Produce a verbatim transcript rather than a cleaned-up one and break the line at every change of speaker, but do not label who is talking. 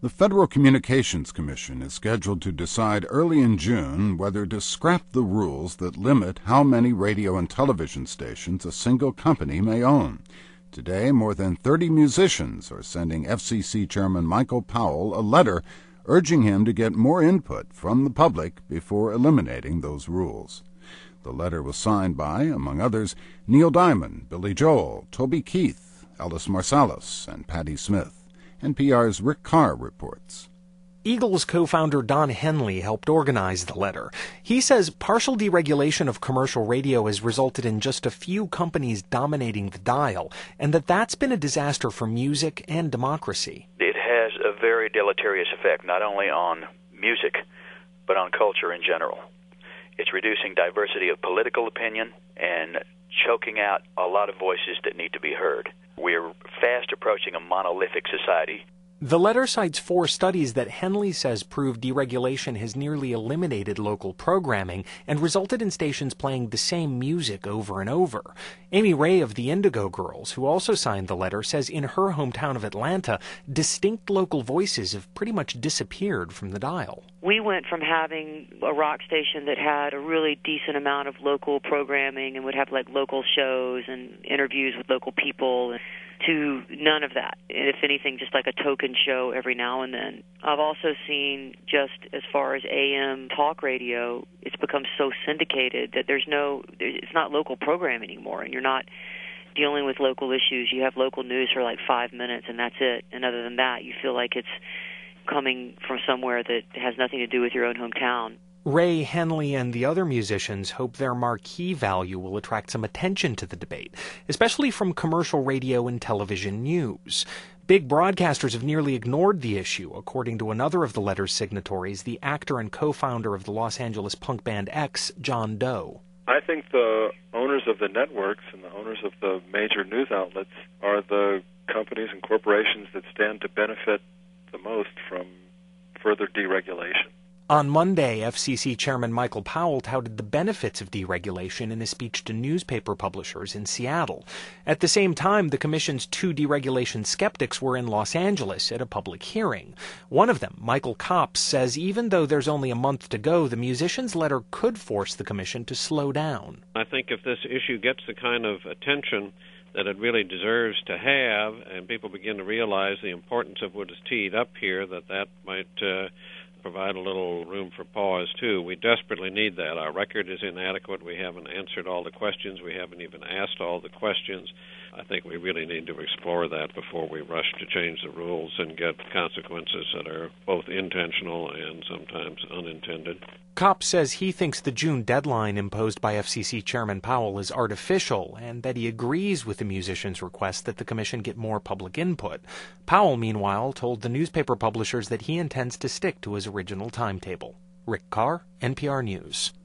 The Federal Communications Commission is scheduled to decide early in June whether to scrap the rules that limit how many radio and television stations a single company may own. Today, more than thirty musicians are sending F C C Chairman Michael Powell a letter urging him to get more input from the public before eliminating those rules. The letter was signed by, among others, Neil Diamond, Billy Joel, Toby Keith, Ellis Marsalis, and Patti Smith. N P R's Rick Carr reports.
Eagles co-founder Don Henley helped organize the letter. He says partial deregulation of commercial radio has resulted in just a few companies dominating the dial, and that that's been a disaster for music and democracy.
It has a very deleterious effect, not only on music, but on culture in general. It's reducing diversity of political opinion and choking out a lot of voices that need to be heard. We're fast approaching a monolithic society.
The letter cites four studies that Henley says prove deregulation has nearly eliminated local programming and resulted in stations playing the same music over and over. Amy Ray of the Indigo Girls, who also signed the letter, says in her hometown of Atlanta, distinct local voices have pretty much disappeared from the dial.
We went from having a rock station that had a really decent amount of local programming and would have like local shows and interviews with local people to none of that. If anything, just like a token show every now and then. I've also seen, just as far as A M talk radio, it's become so syndicated that there's no, it's not local programming anymore, and you're not dealing with local issues. You have local news for like five minutes, and that's it. And other than that, you feel like it's coming from somewhere that has nothing to do with your own hometown.
Ray, Henley, and the other musicians hope their marquee value will attract some attention to the debate, especially from commercial radio and television news. Big broadcasters have nearly ignored the issue, according to another of the letter's signatories, the actor and co-founder of the Los Angeles punk band X, John Doe.
I think the owners of the networks and the owners of the major news outlets are the companies and corporations that stand to benefit the most from further deregulation.
On Monday, F C C Chairman Michael Powell touted the benefits of deregulation in a speech to newspaper publishers in Seattle. At the same time, the Commission's two deregulation skeptics were in Los Angeles at a public hearing. One of them, Michael Copps, says even though there's only a month to go, the musician's letter could force the Commission to slow down.
I think if this issue gets the kind of attention that it really deserves to have, and people begin to realize the importance of what is teed up here, that that might uh, provide a little room for pause, too. We desperately need that. Our record is inadequate. We haven't answered all the questions. We haven't even asked all the questions. I think we really need to explore that before we rush to change the rules and get consequences that are both intentional and sometimes unintended.
Kopp says he thinks the June deadline imposed by F C C Chairman Powell is artificial and that he agrees with the musicians' request that the Commission get more public input. Powell, meanwhile, told the newspaper publishers that he intends to stick to his original timetable. Rick Carr, N P R News.